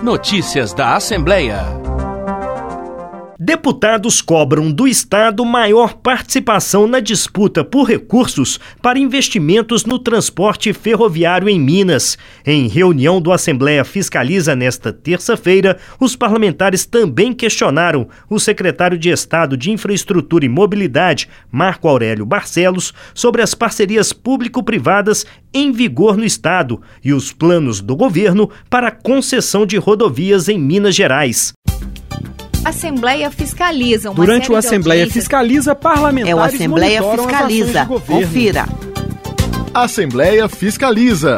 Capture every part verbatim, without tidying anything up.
Notícias da Assembleia. Deputados cobram do Estado maior participação na disputa por recursos para investimentos no transporte ferroviário em Minas. Em reunião do Assembleia Fiscaliza nesta terça-feira, os parlamentares também questionaram o secretário de Estado de Infraestrutura e Mobilidade, Marco Aurélio Barcelos, sobre as parcerias público-privadas em vigor no Estado e os planos do governo para a concessão de rodovias em Minas Gerais. Assembleia Fiscaliza. Uma Durante o Assembleia audiências... Fiscaliza, parlamentares é o Assembleia Fiscaliza. Confira. Assembleia Fiscaliza.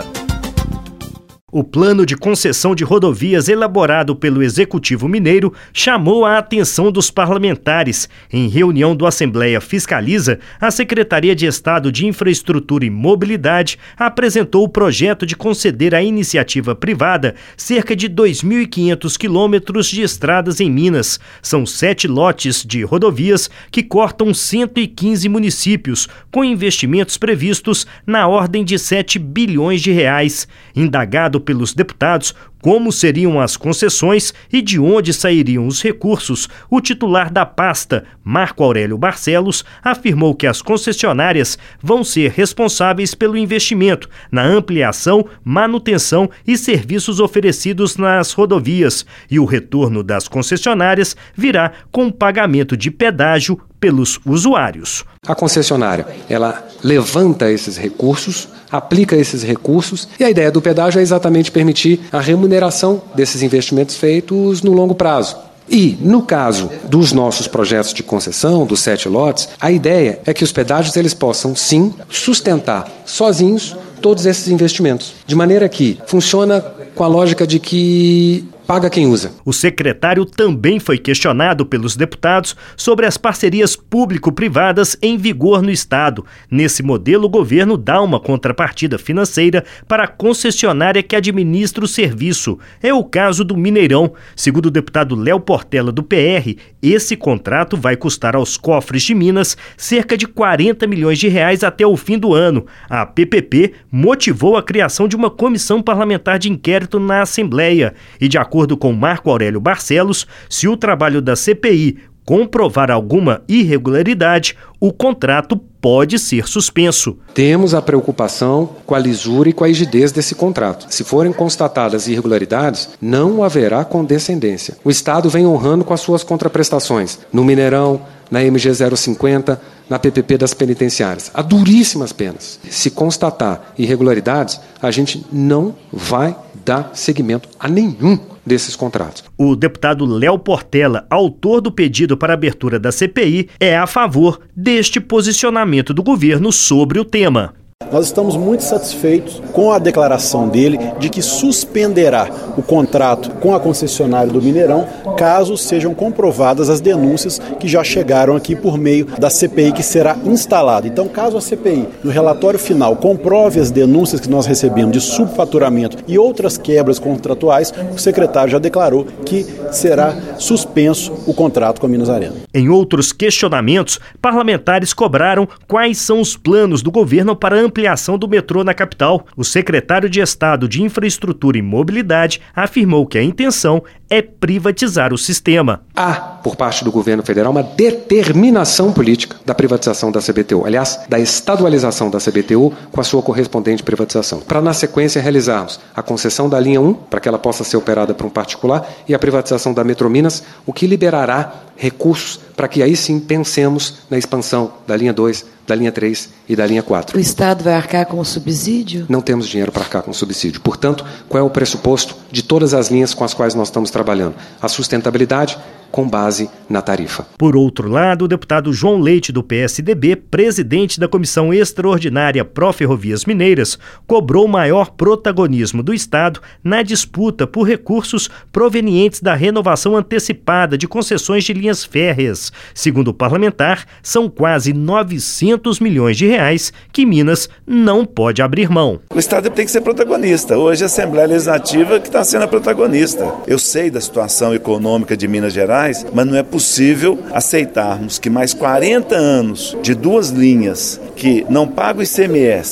O plano de concessão de rodovias elaborado pelo Executivo Mineiro chamou a atenção dos parlamentares. Em reunião do Assembleia Fiscaliza, a Secretaria de Estado de Infraestrutura e Mobilidade apresentou o projeto de conceder à iniciativa privada cerca de dois mil e quinhentos quilômetros de estradas em Minas. São sete lotes de rodovias que cortam cento e quinze municípios, com investimentos previstos na ordem de sete bilhões de reais. Indagado pelos deputados como seriam as concessões e de onde sairiam os recursos, o titular da pasta, Marco Aurélio Barcelos, afirmou que as concessionárias vão ser responsáveis pelo investimento na ampliação, manutenção e serviços oferecidos nas rodovias, e o retorno das concessionárias virá com pagamento de pedágio pelos usuários. A concessionária, ela levanta esses recursos, aplica esses recursos, e a ideia do pedágio é exatamente permitir a remuneração desses investimentos feitos no longo prazo. E, no caso dos nossos projetos de concessão, dos sete lotes, a ideia é que os pedágios eles possam, sim, sustentar sozinhos todos esses investimentos. De maneira que funciona com a lógica de que paga quem usa. O secretário também foi questionado pelos deputados sobre as parcerias público-privadas em vigor no Estado. Nesse modelo, o governo dá uma contrapartida financeira para a concessionária que administra o serviço. É o caso do Mineirão. Segundo o deputado Léo Portela, do P R, esse contrato vai custar aos cofres de Minas cerca de quarenta milhões de reais até o fim do ano. A P P P motivou a criação de uma comissão parlamentar de inquérito na Assembleia e, de acordo De acordo com Marco Aurélio Barcelos, se o trabalho da C P I comprovar alguma irregularidade, o contrato pode ser suspenso. Temos a preocupação com a lisura e com a rigidez desse contrato. Se forem constatadas irregularidades, não haverá condescendência. O Estado vem honrando com as suas contraprestações no Mineirão, na M G zero cinquenta, na P P P das penitenciárias. Há duríssimas penas. Se constatar irregularidades, a gente não vai dar seguimento a nenhum desses contratos. O deputado Léo Portela, autor do pedido para a abertura da C P I, é a favor deste posicionamento do governo sobre o tema. Nós estamos muito satisfeitos com a declaração dele de que suspenderá o contrato com a concessionária do Mineirão caso sejam comprovadas as denúncias que já chegaram aqui por meio da C P I que será instalada. Então, caso a C P I, no relatório final, comprove as denúncias que nós recebemos de subfaturamento e outras quebras contratuais, o secretário já declarou que será suspenso o contrato com a Minas Arena. Em outros questionamentos, parlamentares cobraram quais são os planos do governo para a ampliação do metrô na capital. O secretário de Estado de Infraestrutura e Mobilidade afirmou que a intenção é privatizar o sistema. Há, por parte do governo federal, uma determinação política da privatização da C B T U. Aliás, da estadualização da C B T U com a sua correspondente privatização. Para, na sequência, realizarmos a concessão da linha um, para que ela possa ser operada por um particular, e a privatização da Metrominas, o que liberará recursos para que aí sim pensemos na expansão da linha dois, da linha três e da linha quatro. O Estado vai arcar com o subsídio? Não temos dinheiro para arcar com o subsídio. Portanto, qual é o pressuposto de todas as linhas com as quais nós estamos trabalhando? A sustentabilidade com base na tarifa. Por outro lado, o deputado João Leite, do P S D B, presidente da Comissão Extraordinária Pró-Ferrovias Mineiras, cobrou maior protagonismo do Estado na disputa por recursos provenientes da renovação antecipada de concessões de linhas férreas. Segundo o parlamentar, são quase novecentos milhões de reais que Minas não pode abrir mão. O Estado tem que ser protagonista. Hoje a Assembleia Legislativa que está sendo a protagonista. Eu sei da situação econômica de Minas Gerais, mas não é possível aceitarmos que mais quarenta anos de duas linhas que não pagam I C M S,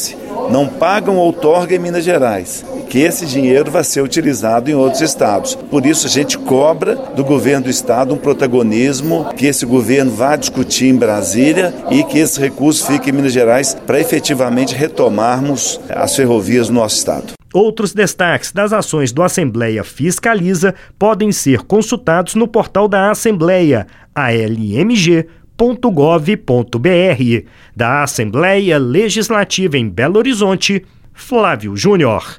não pagam outorga em Minas Gerais, que esse dinheiro vai ser utilizado em outros estados. Por isso a gente cobra do governo do estado um protagonismo, que esse governo vá discutir em Brasília e que esse recurso fique em Minas Gerais para efetivamente retomarmos as ferrovias no nosso estado. Outros destaques das ações do Assembleia Fiscaliza podem ser consultados no portal da Assembleia, a l m g ponto gov ponto b r. Da Assembleia Legislativa em Belo Horizonte, Flávio Júnior.